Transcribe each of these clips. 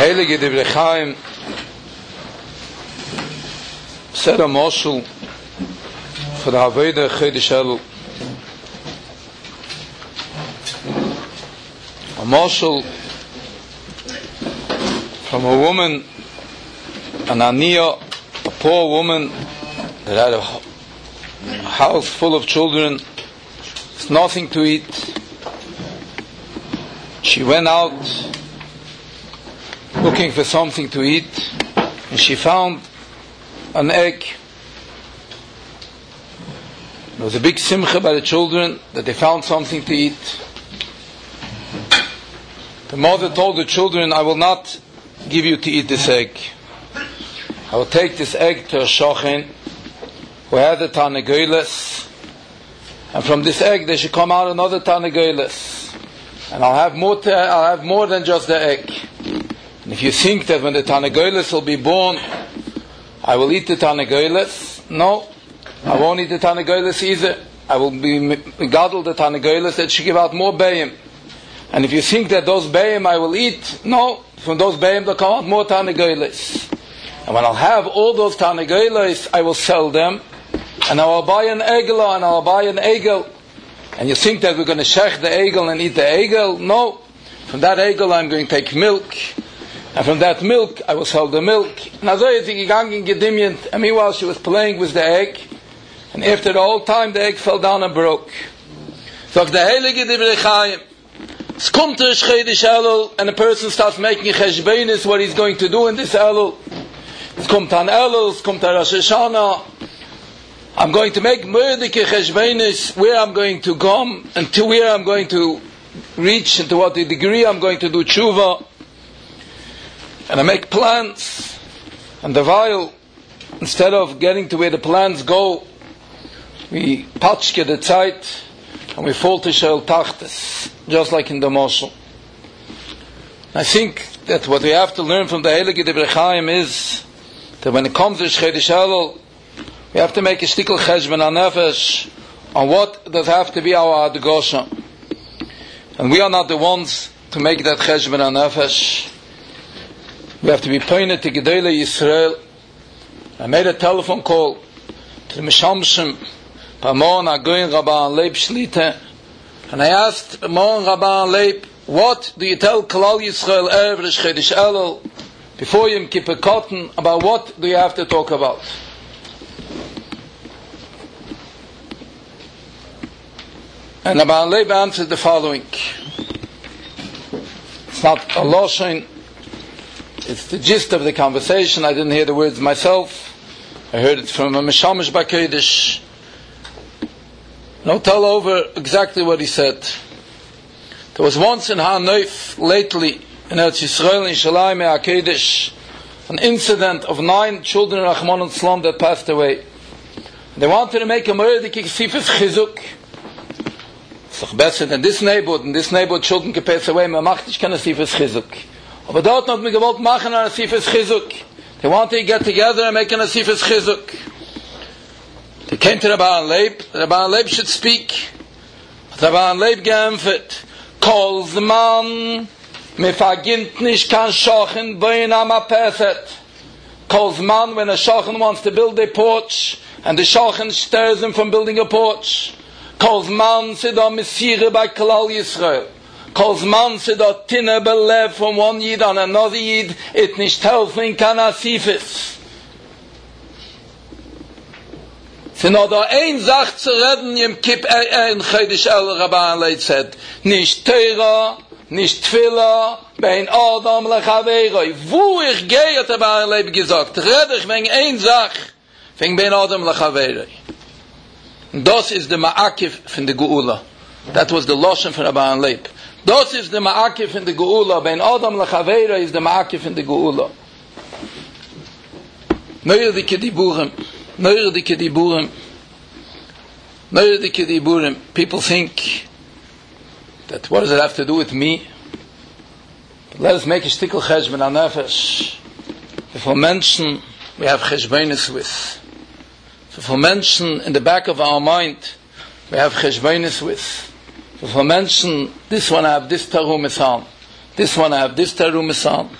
Heilige Divrei Chaim said a moshel for the Avodah Chodesh Elul. A moshel from a woman, an Aniyah, a poor woman that had a house full of children, with nothing to eat. She went out looking for something to eat, and she found an egg. There was a big simcha by the children that they found something to eat. The mother told the children, I will not give you to eat this egg. I will take this egg to a shochin who had the tanegoles, and from this egg there should come out another tanegoles, and I'll have more than just the egg. And if you think that when the tanegoles will be born, I will eat the tanegoles, no, I won't eat the tanegoles either. I will be megadol the tanegoles that should give out more bayim. And if you think that those bayim I will eat, no, from those bayim there come out more tanegoles. And when I'll have all those tanegoles, I will sell them, and I will buy an egel, and I will buy an egel. And you think that we're going to shech the egel and eat the egel? No. From that egel I'm going to take milk, and from that milk I will sell the milk. And as I think gedimient, and meanwhile she was playing with the egg, and after the whole time the egg fell down and broke. So the Heilige Divrei Chaim, es kommt der Chodesh Elul, and a person starts making cheshbenis what he's going to do in this Elul. Es kommt an Elul, es kommt an Rosh Hashanah. I'm going to make murdike cheshbenis where I'm going to come, and to where I'm going to reach, and to what degree I'm going to do tshuva. And I make plans, and the while, instead of getting to where the plans go, we patchke the Zeit, and we fall to Sheol Tachtes, just like in the Moshel. I think that what we have to learn from the Heilige Divrei Chaim is that when it comes to Chodesh Elul, we have to make a shtickle cheshbon hanefesh on what does have to be our adgosha. And we are not the ones to make that cheshbon hanefesh. We have to be pointed to Gedolei Yisrael. I made a telephone call to the Mishamshim, Mohan HaGoyin Rabban Leib Shlita, and I asked Mohan Rabban Leib, what do you tell Klal Yisrael Erev Rosh Chodesh Elul before Yom Kippur Cotton, about what do you have to talk about? And Rabban Leib answered the following. It's not a lashon, it's the gist of the conversation. I didn't hear the words myself. I heard it from a Mishamish Bakodesh. No, tell over exactly what he said. There was once in Har Nof, lately, in Eretz Yisrael, in Shalayim HaKodesh, an incident of 9 children of Rahman and Shalom that passed away. They wanted to make a murder sifas chizuk. It's doch better than this neighborhood children can pass away, man macht nicht keine sifas chizuk. Aber dort hat man gewollt machen eine sifas chizuk. They wanted to get together and make a sifas chizuk. They came to Rabban Leib. Rabban Leib should speak. Rabban Leib geämpft. Kol zman mefagint nicht kan shochen boin am apethet. Kol zman, when a shochen wants to build a porch, and the shochen stirs him from building a porch. Kol zman sida misire by Klal Yisrael. Kol zman sida tinne belev from one yid on another yid, it nicht helfen kan asifis. Sie noch da ein Sach zu reden im Kipp in Chodesh Elul. Rabban Leib said, nicht Teira, nicht Tfila, bein Adam lechaveiroi. Wo ich gehe, hat Rabban Leib gesagt, red ich wegen ein Sach, wegen bein Adam lechaveiroi. Das ist der Ma'akif von der Geula. That was the Lashon von Rabban Leib. Das ist der Ma'akif von der Geula. Bein Adam lechaveiroi ist der Ma'akif von der Geula. Neuerdike Diburim. People think that what does it have to do with me? But let us make a shtickle cheshbon hanefesh. For Menschen we have cheshbonis with. For Menschen in the back of our mind we have cheshbonis with. For Menschen, this one I have this tarum on, this one I have this tarum on,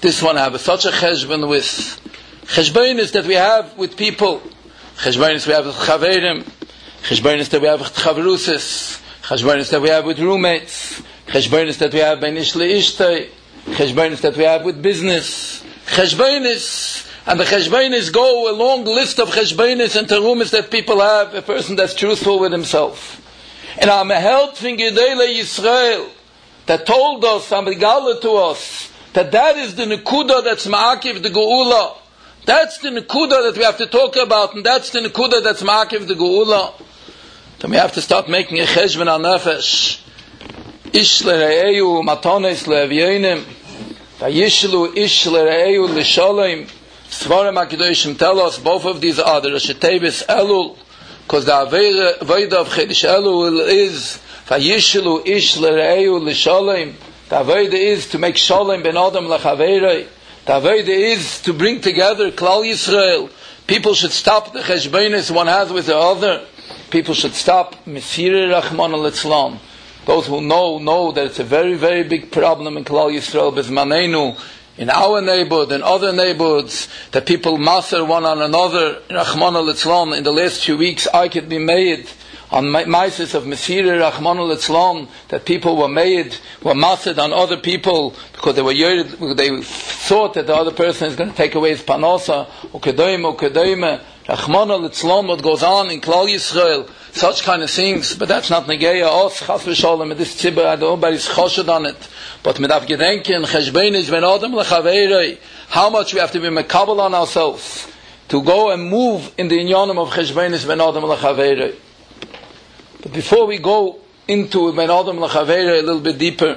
this one I have such a cheshbon with. Cheshbonis that we have with people. Cheshbonis we have with chaverim. Cheshbonis that we have with chavrusis. Cheshbonis that we have with roommates. Cheshbonis that we have by nishli ishtay. Cheshbonis that we have with business. Cheshbonis. And the cheshbonis go a long list of cheshbonis and terumis that people have, a person that's truthful with himself. And I'm a help from Gedolei Yisrael that told us, and begaled to us, that is the nekuda that's ma'akiv the geula. That's the nekuda that we have to talk about, and that's the nekuda that's ma'akiv the geula. Then we have to start making a cheshbon al nefesh. Ish l're'eyu matones le'evyenim. Vayishlu ish l're'eyu l'sholem. Svarim HaKadoshim tell us both of these are the Rosh Tevis Elul, because the Avodah of Chedesh Elul is Vayishlu ish l're'eyu l'sholem. The Avodah is to make sholem ben adam l'chaverei. The Avodah is to bring together Klal Yisrael. People should stop the cheshbonis one has with the other. People should stop Mesirei Rachmana Litzlan. Those who know that it's a very, very big problem in Klal Yisrael, Bezmanenu, in our neighborhood and other neighborhoods, that people master one on another. Rachmana Litzlan, in the last few weeks, I could be made on maises of Mesirei Rachmana Litzlan, that people were mastered on other people because they thought that the other person is going to take away his panosa, ukedoime, Rachmana Litzlan, what goes on in Klal Yisrael, such kind of things, but that's not negeya os, chas v'sholem, and this tzibur, nobody's choshed on it, but mit av gedenken, cheshbonis ben adam lechaverei, how much we have to be mekabel on ourselves, to go and move in the inyanim of cheshbonis ben adam lechaverei. But before we go into Ben Adam L'Chaverei a little bit deeper,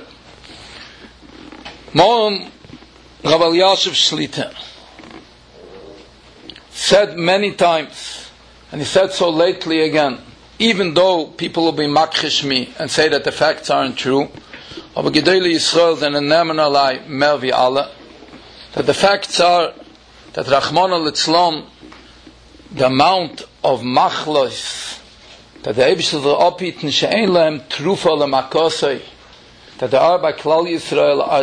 Moram Rav Elyashiv Shlita said many times, and he said so lately again, even though people will be makhish me and say that the facts aren't true, aber Gedolei Yisrael then nemen alai mer vi alle, that the facts are that Rachmana Litzlan, the amount of machlos that the Eibishter opiten she'ein lehem trufa lemakosei, that the are by Klal Yisrael are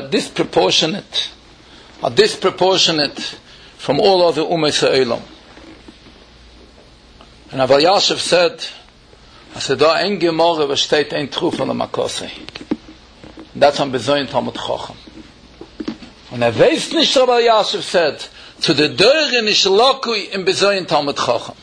disproportionate from all other Ummei Ha'olam. And Rav Elyashiv said, da ein Gemara besteht ein trufa lemakosei. That's on Bezoyin Talmud Chacham. Und weiß nicht, Rav Elyashiv said, zu der Deure nicht lokui in Bezoyin Talmud Chacham.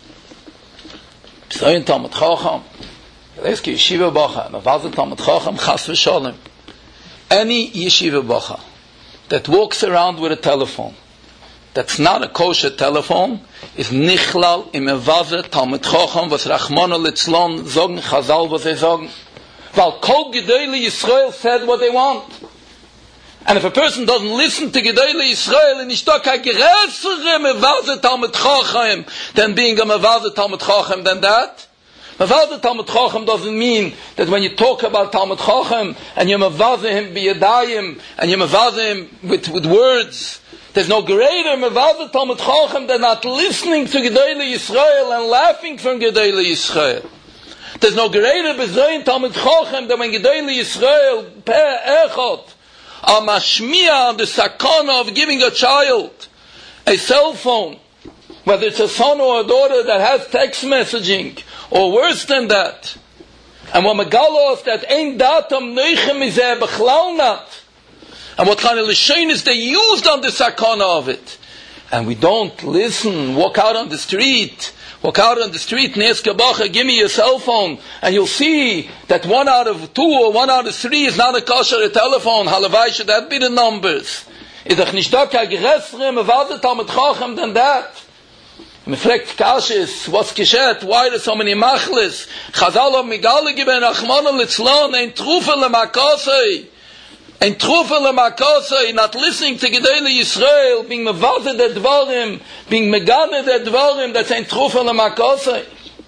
Bezoyin Talmud Chacham, Leski Yeshiva Bacha, Mavazet Talmud Chacham, Chas v'Sholem. Any Yeshiva Bacha that walks around with a telephone, that's not a kosher telephone, is Nichlal im Mavazet Talmud Chacham, was Rachmana Litzlan sagen, Chazal was sagen. Weil Kol Gedolei Yisrael said what they want. And if a person doesn't listen to Gedolei Yisrael, and he's not a größere Mavazet Talmud Chacham than being a Mavazet Talmud Chacham than that. Mavazet Talmud Chacham doesn't mean that when you talk about Talmud Chacham and you Mavazet him biyadayim and you Mavazet him with words, there's no greater Mavazet Talmud Chacham than not listening to Gedolei Yisrael and laughing from Gedolei Yisrael. There's no greater Bezoyin Talmud Chacham than when Gedolei Yisrael per echot are mashmiya on the sakana of giving a child a cell phone, whether it's a son or a daughter that has text messaging, or worse than that. And when Megalos that ain't datam neichem izeh bechlal not, and what kind of lishonis they used on the sakana of it, and we don't listen, walk out on the street and ask a bacha, give me your cell phone, and you'll see that 1 out of 2 or 1 out of 3 is not a kosher telephone. Halavai, should that be the numbers? Is doch nicht doch kein größere Mavazet Talmud Chacham than that? Me fragt Kashis, what's geschehen? Why are there so many machlis? Chazal of Migale giben Rachmana Litzlan, ein Trufa lemakosei. Ein Trufa lemakosei, not listening to Gedolei Yisrael, being mevazet the dvarim, being megane the dvarim, that's ein Trufa lemakosei.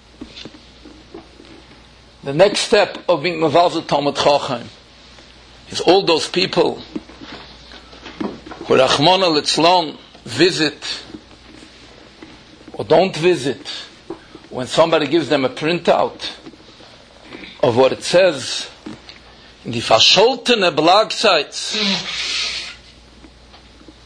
The next step of being mevazet Talmud Chacham is all those people who Rachmana Litzlan visit or don't visit, when somebody gives them a printout of what it says in die verscholtene Blogsites,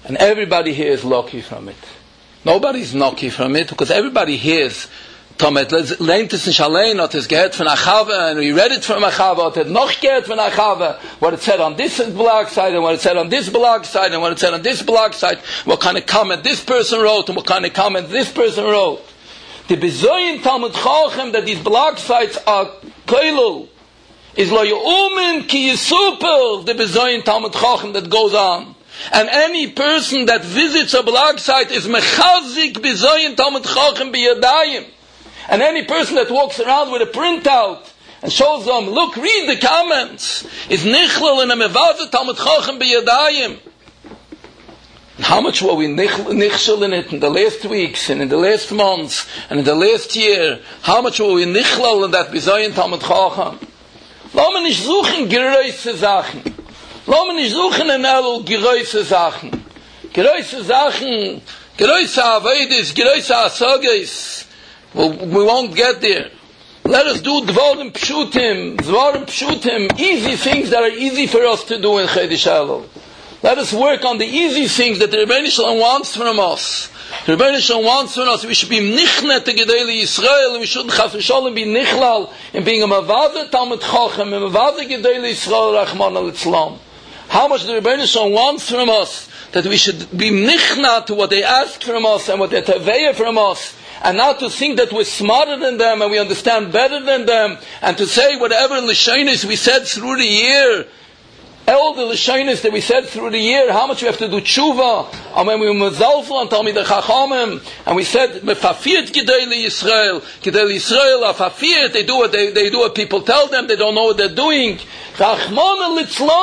And everybody here is lucky from it. Nobody's lucky from it, because everybody hears Tomet, lehnt es nicht allein, hat es gehört von Achava, and we read it from Achava, hat es noch gehört von Achava, what it said on this blog site, and what it said on this blog site, and what it said on this blog site, what kind of comment this person wrote, and what kind of comment this person wrote. The bezoyin Talmud Chochem that these blog sites are koilul, is lo yu'umin ki yisupel, the bezoyin Talmud Chochem that goes on. And any person that visits a blog site is mechazik bezoyin Talmud Chochem biyadayim. And any person that walks around with a printout and shows them, look, read the comments, is nichlal in a mevazah Talmud Chochem biyadayim. How much were we nichshel in it in the last weeks and in the last months and in the last year? How much were we nichlal in that bezoyin Talmud Chochem? Lass mich nicht suchen gereise Sachen. Lass mich nicht suchen in all gereise Sachen. Gereise Sachen, gereise Aveidis, gereise Asogis. Well, we won't get there. Let us do Dvarim Pshutim, easy things that are easy for us to do in Chedesh Elul. Let us work on the easy things that the Rebbeinu Shalom wants from us. The Rebbeinu Shalom wants from us. We should be nichnet to Gedei Yisrael, and we shouldn't chas v'sholem be nichlal in being a mavazah Talmud Chochem, a mavazah Gedei Yisrael, Rachman al-Islam. How much the Rebbeinu Shalom wants from us, that we should be nichna to what they ask from us and what they taveya from us, and not to think that we're smarter than them and we understand better than them, and to say whatever l'shainis we said through the year, all the l'shainis that we said through the year, how much we have to do tshuva, and when we were mezalfel and Talmidei Chachamim, and we said mefafirt Gedei Yisrael, afafirt, they do what people tell them, they don't know what they're doing. Today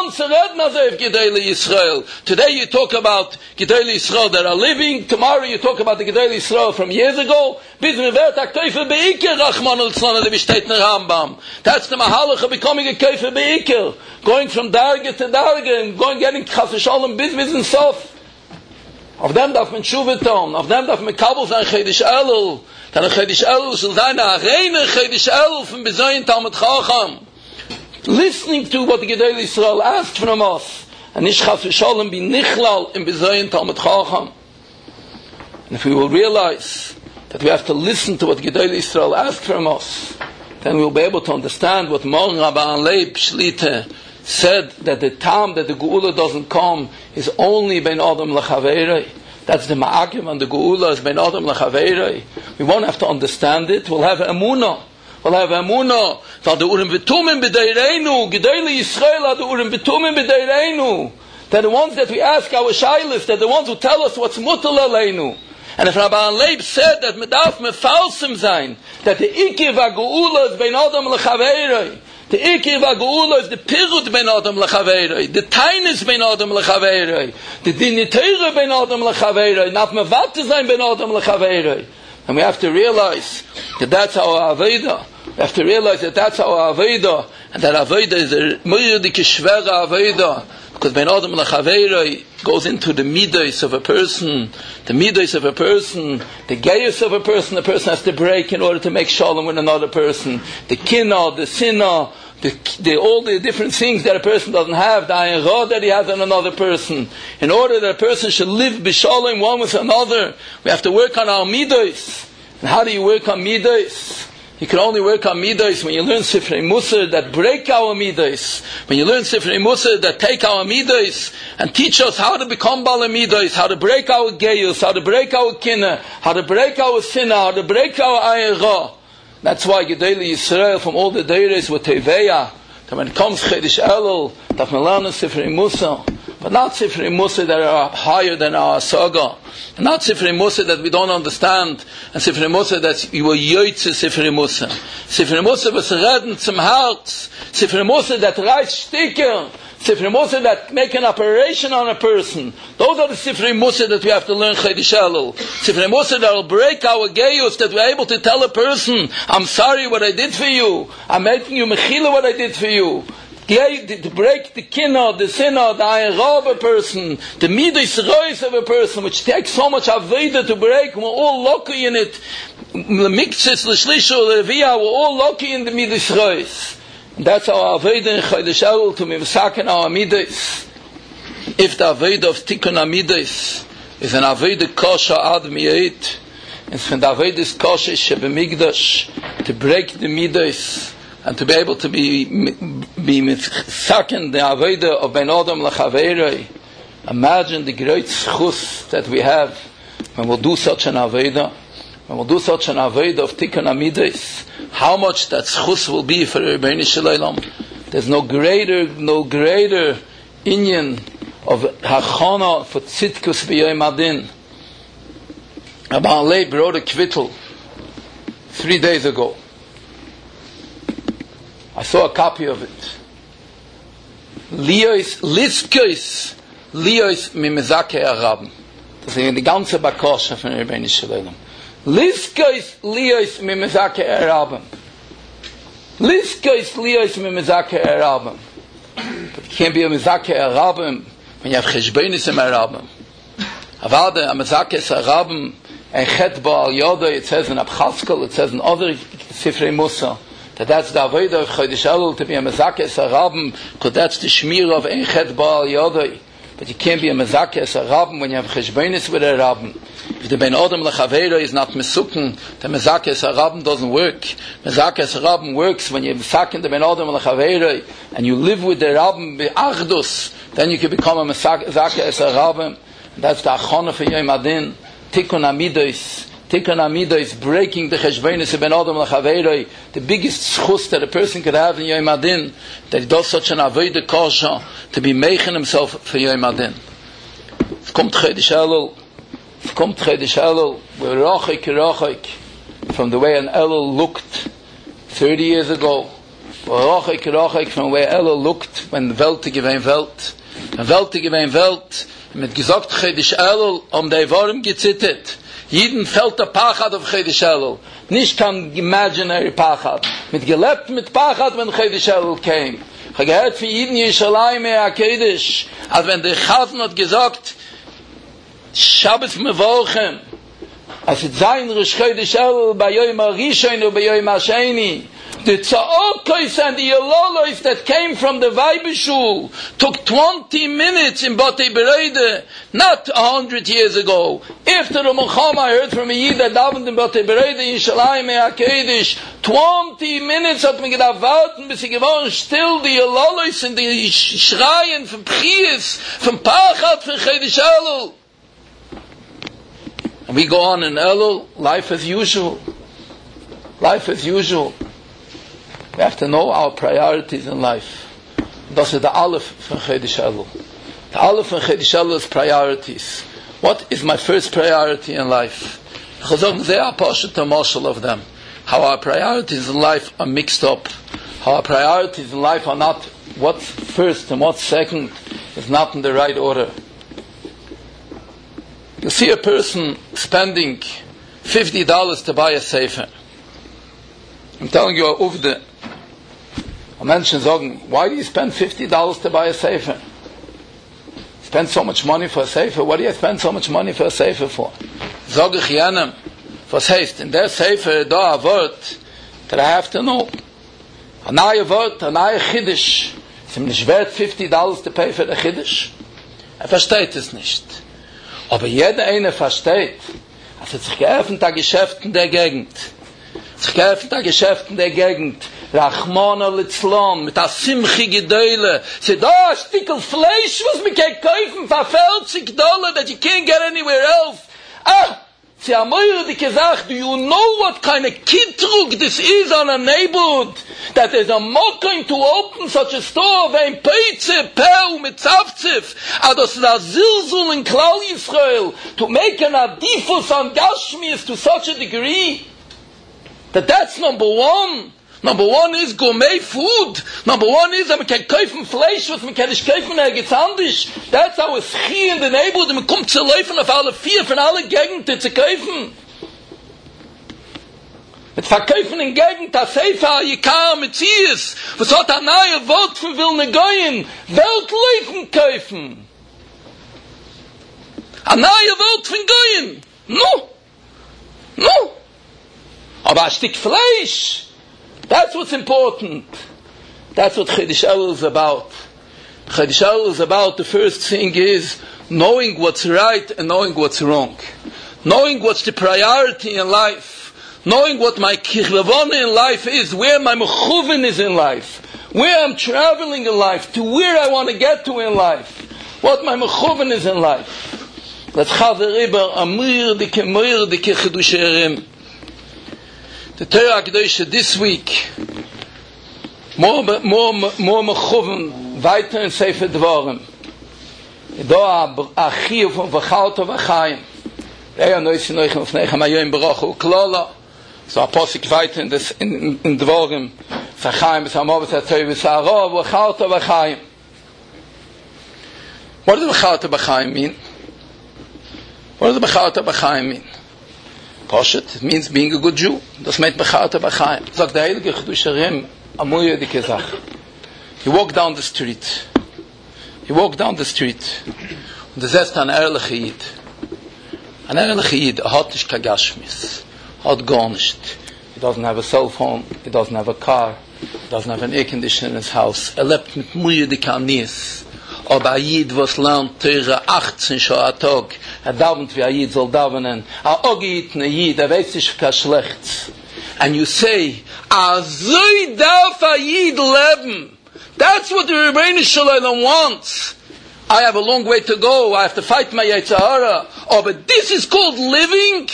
you talk about Gedei Yisrael that are living. Tomorrow you talk about the Gedei Yisrael from years ago. That's the mahalach of becoming a keifer beikir, going from darga to darga and getting chas v'sholem bizviz and sof. Of them darf man shuveton, of them darf man kabel sein Chedesh Elul. Dann Chedesh Elul soll sein a reine Chedesh Elul from bezoyin Talmud Chochem. Listening to what the Gedei Yisrael asked from us, and ish chas v'sholem be nichlal in bezoyin Talmud Chochem. And if we will realize that we have to listen to what Gedei Yisrael asked from us, then we will be able to understand what Moran Rabban Leib Shlita said, that the time that the Geula doesn't come is only ben Adam lechaveirei. That's the ma'akim, and the Geula is ben Adam lechaveirei. We won't have to understand it. We'll have emunah. That the urim v'tumim b'deireinu, Gedei Yisrael, the urim v'tumim b'deireinu. They're the ones that we ask our shaylis. They're the ones who tell us what's mutal aleinu. And if Rabban Leib said that medaf mefalsim zayin, that the ikir v'geula is ben Adam lechaveirei. The ikir v'geula is the pirut ben Adam lechaveirei. The tainis ben Adam lechaveirei. The diniteira ben Adam lechaveirei. Not mevat zayin ben Adam lechaveirei. And we have to realize that that's our Aveda. We have to realize that that's our Aveda. And that Aveda is a muyudik shvera Aveda. Because Ben Adam Lachaveirei goes into the midos of a person. The midos of a person, the gayus of a person has to break in order to make shalom with another person. The kinah, the sinah, all the different things that a person doesn't have, the ayin ra that he has on another person. In order that a person should live b'shalom one with another, we have to work on our midos. And how do you work on midos? You can only work on midos when you learn Sifrei Musar that break our midos. When you learn Sifrei Musar that take our midos and teach us how to become Bala midos, how to break our gayus, how to break our kinah, how to break our sinah, how to break our ayin ra. That's why Gedei Yisrael from all the deiros were teveya. That when it comes Chedesh Elul, that we learn Sifrei Musar, but not Sifrei Musar that are higher than our saga, and not Sifrei Musar that we don't understand, and Sifrei Musar that you were yoytze Sifrei Musar. Sifrei Musar was redden zum Herz. Sifrei Musar that writes sticker. Sifrei Musar that make an operation on a person. Those are the Sifrei Musar that we have to learn Chedesh Elul. Sifrei Musar that will break our gayus, that we're able to tell a person, I'm sorry what I did for you. I'm making you mechila what I did for you. To break the kinah, the sinah, the ayin ra of a person, the midas rois of a person, which takes so much aveda to break. We're all lucky in it. L'miktzis, l'shlishu, l'reviyah, we're all lucky in the midas rois. And that's our aveda in Chedesh Elul, to mivsaken our midas. If the Avodah of Tikkun Amidos is an Avodah Kosher Ad Miyait, it's from the Avodah Kosher Shebemigdash to break the Midos and to be able to be second the Avodah of Ben Adam L'Chaveiroi. Imagine the great schus that we have when we'll do such an Avodah. When we'll do such an Avodah of Tikkun Amidos, how much that schus will be for Rebbeinu Shalom. There's no greater inyan of hachana for tzitkus b'yom adin. Abba Leib wrote a kvittel 3 days ago. I saw a copy of it. Lios mimezake arabim. Das ist die ganze Bakosha von Rebbeinu Shalom. Lios mimezake arabim. Liskos lios mimezake arabim. But you can't be a mezake arabim when you have cheshbonis in arabim. Avada a mezake arabim and chet ba'al yoda. It says in Abchaskel, it says in other Sifrei Musa, that's the avodah of Chodesh Elul to be a mezake arabim, because that's the shmir of ein chet ba'al yoda. But you can't be a mezake arabim when you have cheshbonis with arabim. If the Ben Adam L'Chaveiroi is not mesukken, the mezake arabim doesn't work. Mezake arabim works when you mesaken the Ben Adam L'Chaveiroi and you live with the Rabbim be'achdus, then you can become a mezake arabim. That's the achana for Yom Adin. Tikkun Amidos, breaking the cheshbonis of Ben Adam L'Chaveiroi, the biggest schus that a person could have in Yom Adin, that he does such an avodah kosher to be making himself for Yom Adin. Es kommt Chodesh Elul, we're rachik from the way an Elul looked 30 years ago. We're rachik from the way Elul looked when the Welt gewesen Welt. When Welt gewesen Welt, mit gesagt Chodesh Elul, die Worm gezittert. Jeden fällt der Pachat auf Chodesh Elul. Nicht kein imaginary Pachat. Mit gelebt mit Pachat, wenn Chodesh Elul came. Ich habe gehört für jeden Yishalayim HaKodesh, als wenn der Chazan hat gesagt, Shabbos Mevochem, as it zayin Rosh Chodesh Elul b'yoyim HaRishon and b'yoyim HaSheni, the tza'okos and the yololos that came from the Weibeshul took 20 minutes in Batei Bereide, not 100 years ago. After the Muhammad, I heard from a Yid that davened in Batei Bereide in Shalayim HaKodesh, 20 minutes hat man gedacht warten, bis sie geworden still the yololos and the Schreien from Prius, from Pachat, from Chodesh Elul. And we go on in Elul, life as usual. Life as usual. We have to know our priorities in life. Das ist the Aleph from Chodesh Elul. The Aleph from Chodesh Elul is priorities. What is my first priority in life? They are partial marshal of them. How our priorities in life are mixed up. How our priorities in life are not what's first and what's second is not in the right order. You see a person spending $50 to buy a sefer. I'm telling you, over a Menschen sagen, why do you spend $50 to buy a sefer? Spend so much money for a sefer. What do you spend so much money for a sefer for? Sag ich jenem, was heißt, in der sefer da a Wort that I have to know. A neue Wort, a neue Chiddush. Ist ihm nicht wert $50 to pay for the Chiddush? Versteht es nicht. Aber jeder eine versteht, als es sich geöffnet der Geschäft in der Gegend. Sich geöffnet der Geschäft in der Gegend. Rachmana Litzlan, mit der Simchi Gedeule. Sie da ein Stückel Fleisch, was man kann kaufen für $40 that you can't get anywhere else. Sie haben mir gesagt, do you know what kind of kidruk this is on a neighborhood? That there's a mocking to open such a store of ein Peize, Peu, mit Zavzif, das ist a Zilzul in Klal Yisrael, to make an adifus on Gashmias to such a degree, that's number one. Number one is gourmet food. Number one is that man can kaufen Fleisch, was man kann nicht kaufen, gibt's anders. That's how it's here in the neighborhood. Man kommt zu laufen auf alle vier von alle Gegenden zu kaufen. Mit verkaufen in Gegend, das Sefer, Yikar, Metzies, was hat ein neues Wort für Wilne Goyen? Weltlaufen kaufen. Ein neues Wort von Goyen. No. Aber ein Stück Fleisch, that's what's important. That's what Chodesh Elul is about. Chaydish is about, the first thing is knowing what's right and knowing what's wrong. Knowing what's the priority in life. Knowing what my kirlavona in life is, where my mechuven is in life. Where I'm traveling in life, to where I want to get to in life. What my mechuven is in life. Let's have the river, amir dike chedusherim. The Torah Kedosha this week, more mechuven, weiter in Sefer Dvarim. Da achiev von v'chalta v'chaim. Eya noisi noichem v'fneichem ayoyim b'rochu klala. So a posik weiter in Dvarim. V'chaim v'samov v'satoy v'sarov v'chalta v'chaim. What does v'chalta v'chaim mean? What does v'chalta v'chaim mean? Poshet, it means being a good Jew. Das meint v'chalta v'chaim. Sagt der Heilige Chedusherim, amuye dike Sach. You walk down the street. You walk down the street. Und du siehst an ehrliche Yid. An ehrliche Yid, hat nicht kagashmis. Hat gar nicht. He doesn't have a cell phone. He doesn't have a car. He doesn't have an air conditioner in his house. Lebt mit muye dike Anies. Aber ein Yid, was lernt Teure 18 schon a Tag. Davent wie ein Yid soll davenen. Ogitne Yid, weiß nicht kein Schlechts. And you say, Azoi darf a Yid leben. That's what the Rebbeinu Shalom wants. I have a long way to go. I have to fight my Yetzirah. Oh, but this is called living.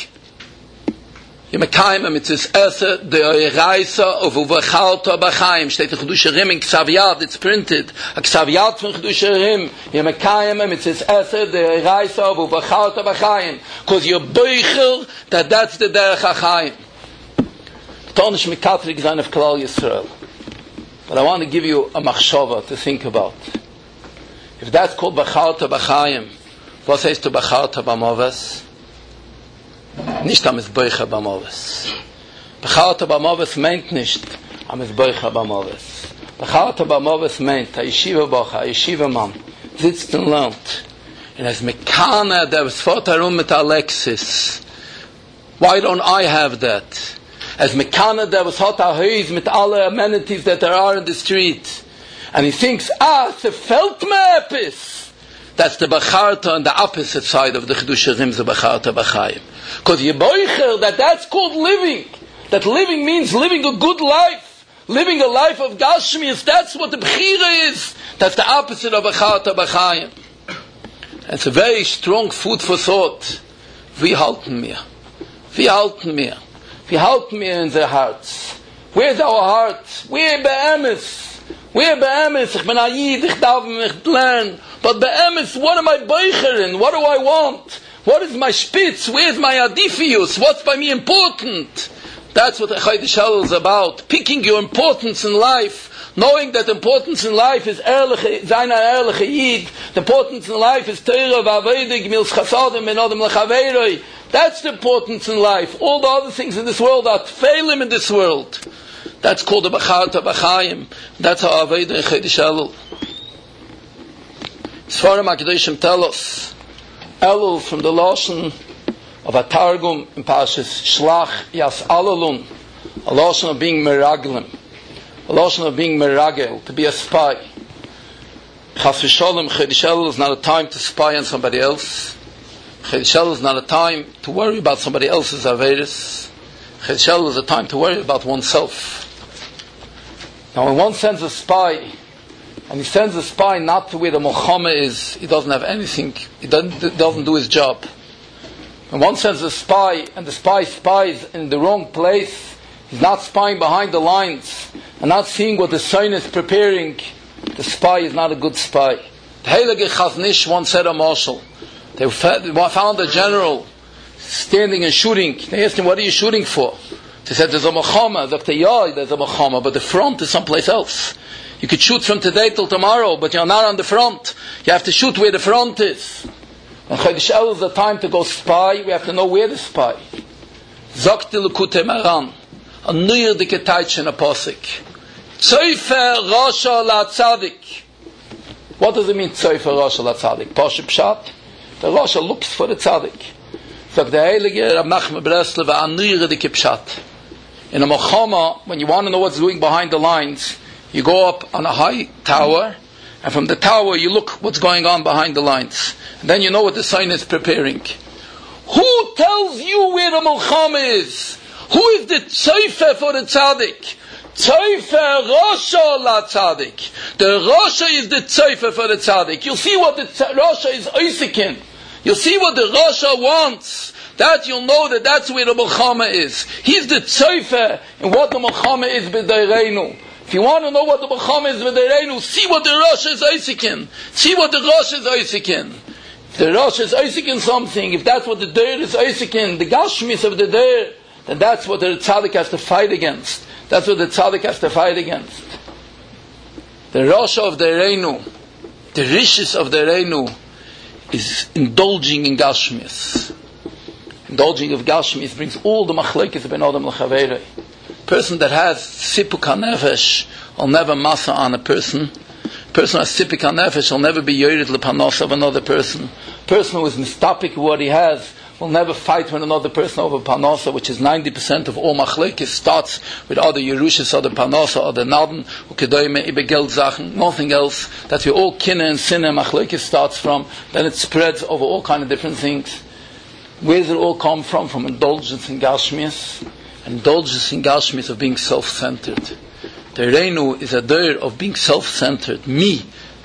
Yemekayim mitzvahs esse de Reisa of uvachalta b'chaim. Steht in Chedusherim in Ksaviyad. It's printed. A Ksaviyad from Chedusherim. Yemekayim mitzvahs esse de Reisa of uvachalta b'chaim. Because you're boichel that that's the derech hachaim. Tonish mikatrik zayin of Klal Yisrael. But I want to give you a machshava to think about. If that's called Bachalta B'chaim, what says to Bachalta B'moves? Nicht am Izboicha B'moves. Bachalta B'moves meint nicht am Izboicha B'moves. Bachalta B'moves meint a yeshiva bocha, a yeshiva man, sitzt und lernt. And as Mekana, der was fort herum mit Alexis. Why don't I have that? As Mekana, there was hot a house with all the amenities that there are in the street. And he thinks, the Feldmapis. That's the Bacharta on the opposite side of the Chedusherim, the Bacharta B'chaim. Because Yeboicher, that's called living. That living means living a good life. Living a life of Gashmias. That's what the Bechira is. That's the opposite of Bacharta B'chaim. It's a very strong food for thought. We halten mir. We help me in their hearts. Where's our heart? We're be'emes. Ich bin a Yid, ich darf mich lernen. But be'emes, what am I beicheren? What do I want? What is my spitz? Where's my adifius? What's by me important? That's what Chaydish is about. Picking your importance in life. Knowing that importance in life is seine ehrliche Yid. The importance in life is Teira v'aveidig mils chasadim en odem lechaveiroi. That's the importance in life. All the other things in this world are failing in this world. That's called the Bacharta B'chaim. That's how Aveda and Chaydish Elul. Sfarim HaKadoshim tell us, Elul from the Lashon of a Targum in Parshas Shlach Yas Alalun, a Lashon of being meraglim, a Lashon of being meragel, to be a spy. Chas v'sholem, Chaydish Elul is not a time to spy on somebody else. Chaydish Elul is not a time to worry about somebody else's averis. Chaydish Elul is a time to worry about oneself. Now when one sends a spy, and he sends a spy not to where the Muhammad is, he doesn't have anything, he doesn't do his job. When one sends a spy, and the spy spies in the wrong place, he's not spying behind the lines, and not seeing what the son is preparing, the spy is not a good spy. The Heilige Chaznish once said a marshal, they found a general standing and shooting. They asked him, what are you shooting for? He said, there's a Muhammad. They said, there's a Muhammad, but the front is someplace else. You could shoot from today till tomorrow, but you're not on the front. You have to shoot where the front is. When Chaydish Elul is the time to go spy, we have to know where to spy. Zokti L'kutei Maran, a nuyir dike taitch in a posik. Tzoifer Rasha LaTzadik. What does it mean, Tzoifer Rasha LaTzadik? Poshe Pshat. The Rasha looks for the Tzadik. Sagt der Heilige Rab Nachman Breslev, a nuyir dike Pshat. In a Mochama, when you want to know what's doing behind the lines, you go up on a high tower And from the tower, you look what's going on behind the lines. And then you know what the sign is preparing. Who tells you where the Milchama is? Who is the tzeifer for the tzaddik? Tzeifer Rasha la tzaddik. The Rasha is the tzeifer for the tzaddik. You'll see what the Rasha is oisikin. You'll see what the Rasha wants. That you'll know that that's where the Milchama is. He's the tzeifer in what the Milchama is b'deireinu. If you want to know what the Milchama is b'deireinu, see what the Rasha is oisikin. See what the Rasha is oisikin. If the Rasha is oisikin something, if that's what the Deir is oisikin, the Gashmis of the Deir, then that's what the tzaddik has to fight against. That's what the tzaddik has to fight against. The Rasha of the Reinu, the Rishis of the Reinu, is indulging in Gashmis. Indulging of Gashmis brings all the machlekes ben Adam l'chaverei. Person that has sipuk hanefesh will never masa on a person. Person who has sipuk hanefesh will never be yored lepanos of another person. Person who is mistapik what he has will never fight with another person over Panosa, which is 90% of all machlekes, starts with other Yerushas, other Panosa, other Naden, Ukedoyme, Ibegeld Zachen, nothing else. That we all kinna and sinna machlekes starts from, then it spreads over all kind of different things. Where does it all come from? From indulgence in Gashmias. Indulgence in Gashmias of being self-centered. The Reinu is a dir of being self-centered. Me,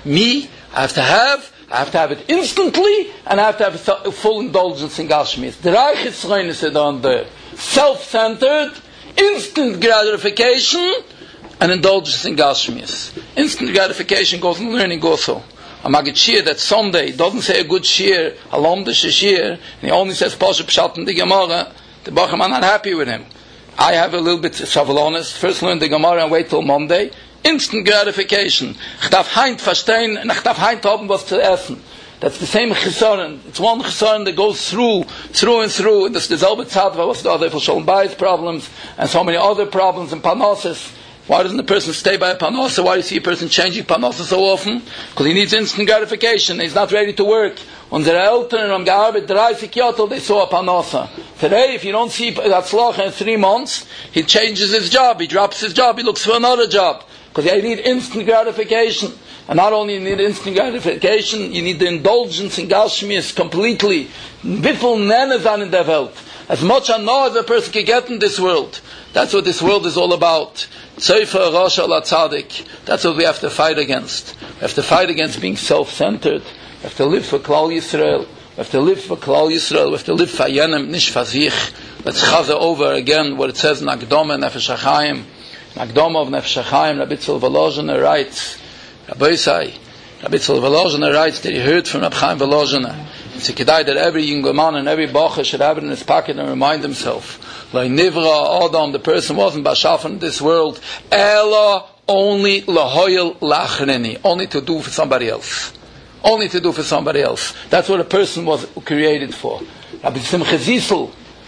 I have to have it instantly, and I have to have full indulgence in Gashmis. The Reich Yisrael is on there. Self-centered, instant gratification, and indulgence in Gashmis. Instant gratification goes in learning also. A Magid Shir that Sunday doesn't say a good Shir, a Lomdish Shir, and he only says Pasha Pshat in the Gemara, the Bacham are not happy with him. I have a little bit of Savalonis, first learn the Gemara and wait till Monday. Instant gratification. Ich darf heint verstehen, und ich darf heint haben was zu essen. That's the same chisaron. It's one chisaron that goes through and through. And there's the selbe tzadva, was the other for Shalom Bayis problems, and so many other problems in Panosis. Why doesn't the person stay by a Panosa? Why do you see a person changing Panosa so often? Because he needs instant gratification. He's not ready to work. Unsere Eltern haben gearbeitet 30 Jahre till they saw a Panosa. Today, if you don't see Hatzlacha in 3 months, he changes his job. He drops his job. He looks for another job. Because you need instant gratification. And not only you need instant gratification, you need the indulgence in Gashmias completely. Wiffel nennen an in der Welt. As much as a person can get in this world. That's what this world is all about. Tzeifer Rasha la Tzadik. That's what we have to fight against. We have to fight against being self-centered. We have to live for Klal Yisrael. We have to live for Klal Yisrael. We have to live for Yenem, nish for sich. Let's chazer over again what it says in Akdoma Nefesh HaChaim. Akdoma of Nefesh HaChaim, Rabbi Tzil Volozhiner writes, Rabbi Tzil Volozhiner writes that he heard from Rabbi Chaim Volozhiner. It's a kedai that every young man and every bacher should have it in his pocket and remind himself. Like Nivra Adam, the person wasn't bashaf in this world. Ella only lahoyel lachreni, only to do for somebody else. Only to do for somebody else. That's what a person was created for. Rabbi Simcha Zissel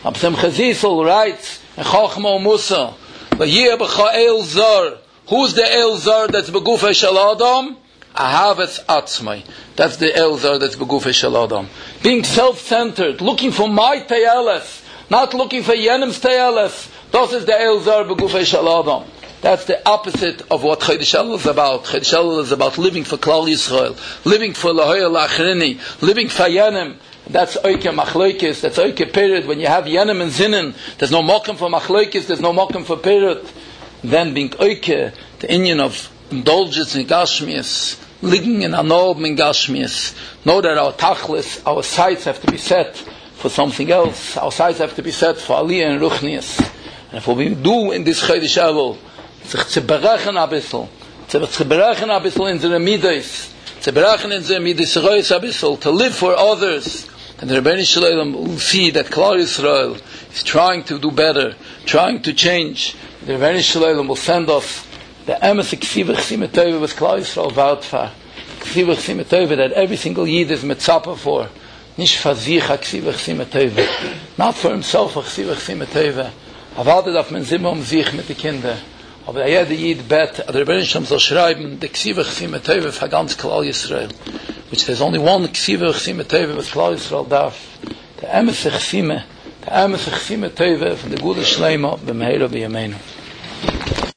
writes in Chachma Musa, who's the El Zar that's begufay shel Adam? Ahavetz atzmai. That's the El Zar that's begufay shel Adam. Being self-centered, looking for my teyeles, not looking for Yenem's teyeles. This is the El Zar begufay shel Adam. That's the opposite of what Chodesh Elul is about. Chodesh Elul is about living for Klal Yisrael, living for Lahoya Lachrini, living for Yenem. That's Oike Machloikis, that's Oike Period. When you have Yenem and Zinnen, there's no Mokum for Machloikis, there's no Mokum for Period. Then being Oike, the Indian of indulgence in Gashmias, living in Anob in Gashmias. Know that our Tachlis, our sights have to be set for something else. Our sights have to be set for Aliyah and Ruchnias. And if what we do in this Chodesh Elul, sich zu berechen a bissl, zu berechen a bissl in the Midas, zu berechen in the Midas Reis a bissl, to live for others. And the Rebbeinu Shalom will see that Klal Yisrael is trying to do better, trying to change. The Rebbeinu Shalom will send us the emes ksivach simetove was Klal Yisrael vowed for. Ksivach simetove that every single Yid is mitzapa for. Nicht for sich ksivach simetove. Not for himself ksivach simetove. Erwartet auf man Zimmer sich mit den Kindern. Aber jeder Yid bet, der Rebbeinu Shalom soll schreiben, the ksivach simetove for ganz Klal Yisrael. Which there's only one ksivach simetove was Klal Yisrael darf. The emes chsime, the emes chsime tove from the Gula Shleima b'meira b'yameinu.